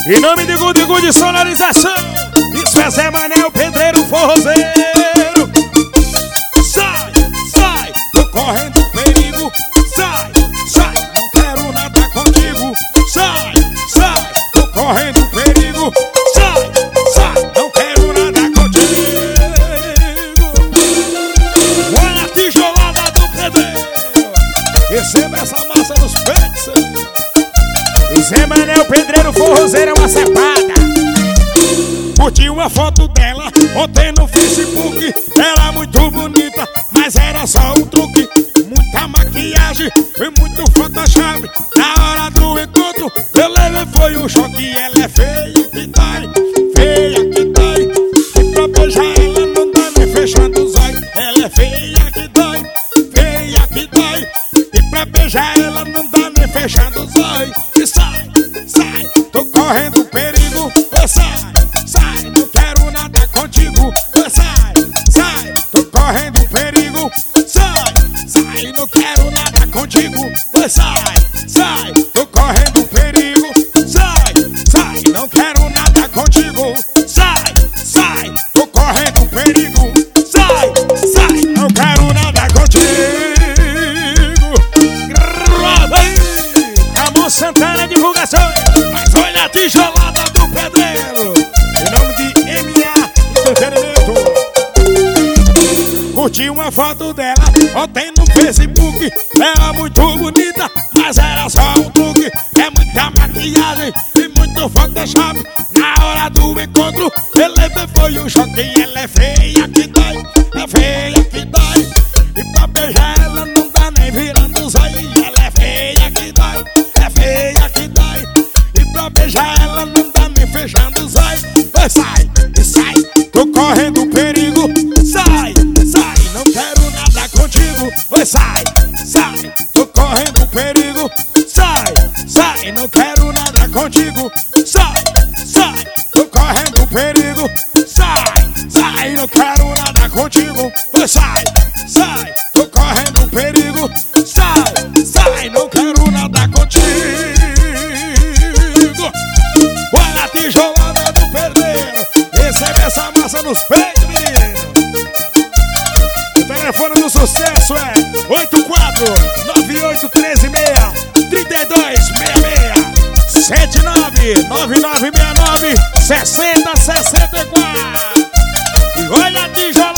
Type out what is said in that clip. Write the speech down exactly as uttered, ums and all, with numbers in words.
Em nome de Good Good Sonorização, isso é Zé Manel, pedreiro forrozeiro. Sai, sai, tô correndo perigo. Sai, sai, não quero nada contigo. Sai, sai, tô correndo perigo. Sai, sai, não quero nada contigo. Olha a tijolada do pedreiro. Receba essa massa nos peitos. Zé Manel, pedreiro forrozeiro, é uma cepada. Curti uma foto dela ontem no Facebook. Ela muito bonita, mas era só um truque. Muita maquiagem e muito photoshop. Na hora do encontro eu levei foi um choque. Ela é feia que dói, feia que dói. E pra beijar ela não dá nem fechando os olhos. Ela é feia que dói, feia que dói. E pra beijar ela não dá nem fechando os olhos. E sai, sai, tô correndo perigo. Eu sai, sai, não quero nada contigo. Eu sai, sai, tô correndo perigo. Sai, sai, não quero nada contigo. Eu sai, sai, tô correndo perigo. Sai, sai, não quero nada contigo. Sai, sai, tô correndo perigo. Sai, sai, não quero nada contigo. Grava aí, Ramon Santana Divulgações. Mas olha a tijolada do pedreiro. Em nome de M A Entretenimento. Curti uma foto dela ontem no Facebook. Ela muito bonita, mas era só um truque. É muita maquiagem e muito photoshop. Na hora do encontro eu levei foi um choque. Ela é feia que dói, é feia que dói. E pra beijar ela não dá nem virando os olhos. Ela é feia que dói, é feia que dói. E pra beijar ela não dá nem fechando os olhos. Vai, sai, e sai, tô correndo perigo. Sai, sai, não quero nada contigo. Vai, sai, sai, tô correndo perigo. Sai, sai, não quero nada contigo. Sai, sai, tô correndo perigo. Sai, sai, não quero nada contigo. Vai, sai, sai, tô correndo perigo. Sai, sai, não quero nada contigo. Olha a tijolada do pedreiro. Recebe essa massa nos peitos, menino. O telefone do sucesso é oito quatro nove oito um três seis três dois seis seis sete nove nove nove seis nove seis zero seis quatro. E olha a tijolada.